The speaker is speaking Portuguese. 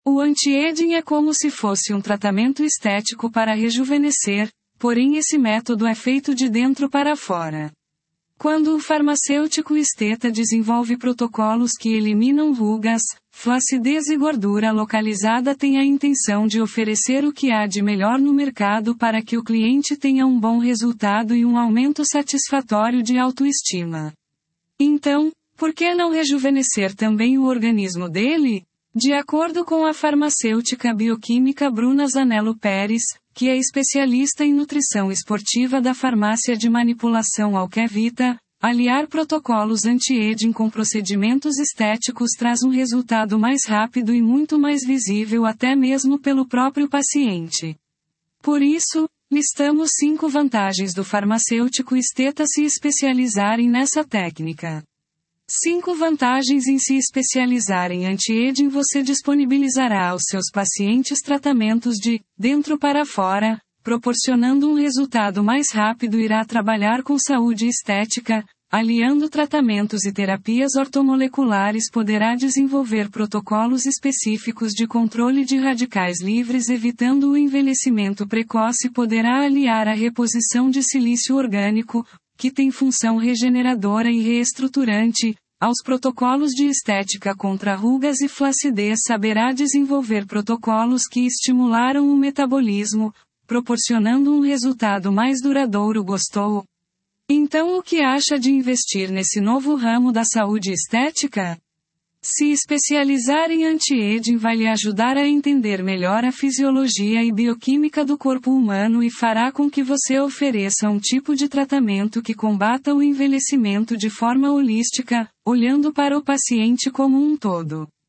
O anti-aging é como se fosse um tratamento estético para rejuvenescer, porém esse método é feito de dentro para fora. Quando o farmacêutico esteta desenvolve protocolos que eliminam rugas, flacidez e gordura localizada, tem a intenção de oferecer o que há de melhor no mercado para que o cliente tenha um bom resultado e um aumento satisfatório de autoestima. Então, por que não rejuvenescer também o organismo dele? De acordo com a farmacêutica bioquímica Bruna Zanello Pérez, que é especialista em nutrição esportiva da farmácia de manipulação Alquevita, aliar protocolos anti-aging com procedimentos estéticos traz um resultado mais rápido e muito mais visível até mesmo pelo próprio paciente. Por isso, listamos 5 vantagens do farmacêutico esteta se especializarem nessa técnica. 5 vantagens em se especializar em anti-aging. Você disponibilizará aos seus pacientes tratamentos de dentro para fora, proporcionando um resultado mais rápido. Irá trabalhar com saúde estética, aliando tratamentos e terapias ortomoleculares. Poderá desenvolver protocolos específicos de controle de radicais livres, evitando o envelhecimento precoce. Poderá aliar a reposição de silício orgânico, que tem função regeneradora e reestruturante, aos protocolos de estética contra rugas e flacidez. Saberá desenvolver protocolos que estimularam o metabolismo, proporcionando um resultado mais duradouro. Gostou? Então o que acha de investir nesse novo ramo da saúde estética? Se especializar em anti-aging vai lhe ajudar a entender melhor a fisiologia e bioquímica do corpo humano e fará com que você ofereça um tipo de tratamento que combata o envelhecimento de forma holística, olhando para o paciente como um todo.